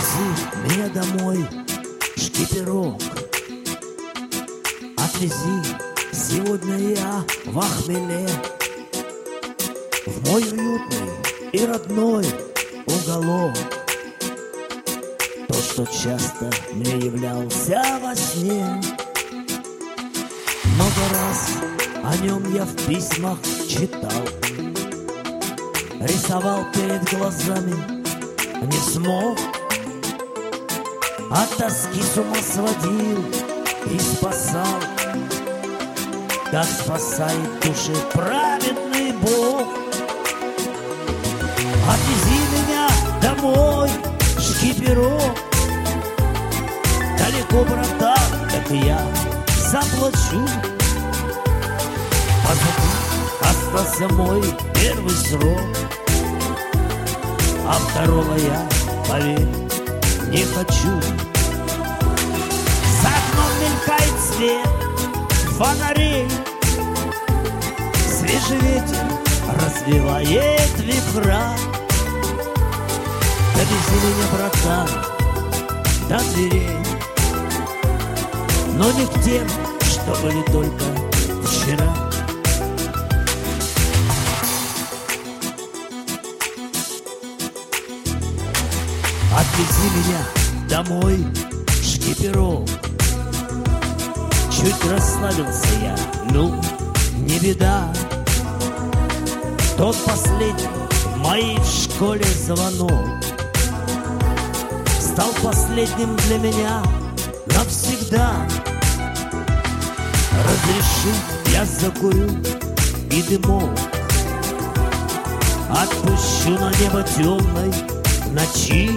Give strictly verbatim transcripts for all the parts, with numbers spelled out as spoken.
Отвези меня домой, шкиперок. Отвези, сегодня я в охмеле, в мой уютный и родной уголок. Тот, что часто мне являлся во сне. Много раз о нем я в письмах читал, рисовал перед глазами, не смог. От тоски с ума сводил и спасал, как спасает души праведный Бог. Отвези меня домой, шкиперок. Далеко, братан, как я заплачу. Позади остался мой первый срок, а второго я, поверь, не хочу. За окном мелькает свет фонарей, свежий ветер развивает вихра. Довези меня, братан, до дверей, но не к тем, что были только вчера. Отвези меня домой, шкиперок. Чуть расслабился я, ну, не беда. Тот последний в моей школе звонок стал последним для меня навсегда. Разреши, я закурю и дымок отпущу на небо темной ночи.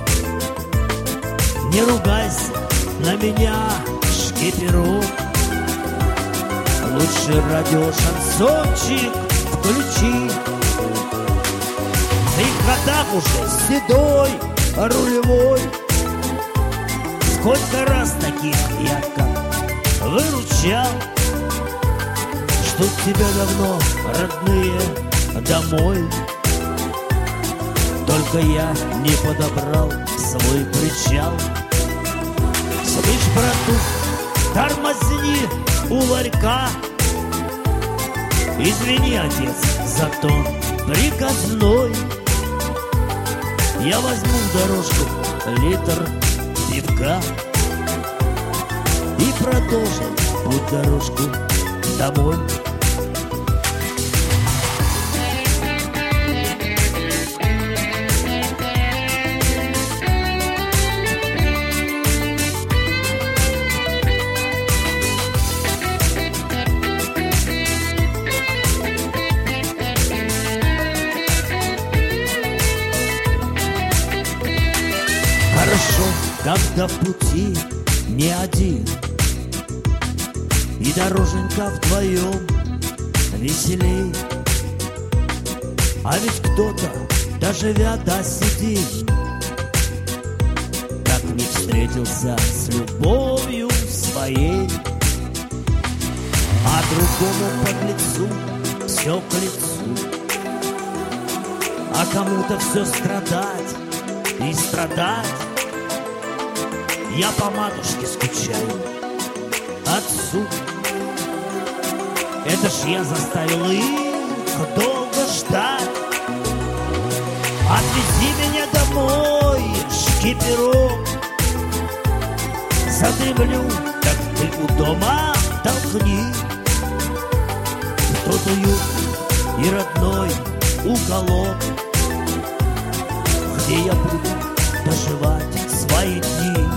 Не ругайся на меня, шкиперок. Лучше радио шансончик включи. Ты когда уже седой, рулевой, сколько раз таких я как выручал. Ждут тебя давно родные домой, только я не подобрал свой причал. Слышь, братух, тормозни у ларька. Извини, отец, за тон приказной. Я возьму в дорожку литр пивка и продолжим путь дорожку домой. Хорошо, когда в пути не один, и дороженька вдвоем веселей. А ведь кто-то, доживя до седин, так не встретился с любовью своей. А другому подлецу все к лицу, а кому-то все страдать и страдать. Я по матушке скучаю, отцу. Это ж я заставил их долго ждать. Отвези меня домой, шкиперок. Задремлю, как ты у дома толкни. Тот уютный и родной уголок, где я буду доживать свои дни.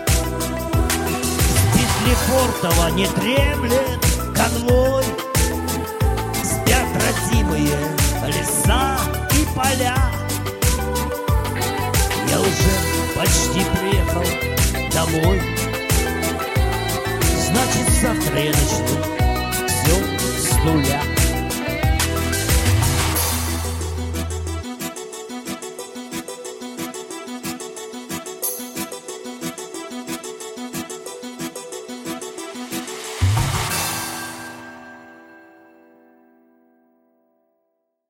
Лефортово не дремлет конвой, спят родимые леса и поля. Я уже почти приехал домой, значит завтра я начну все с нуля.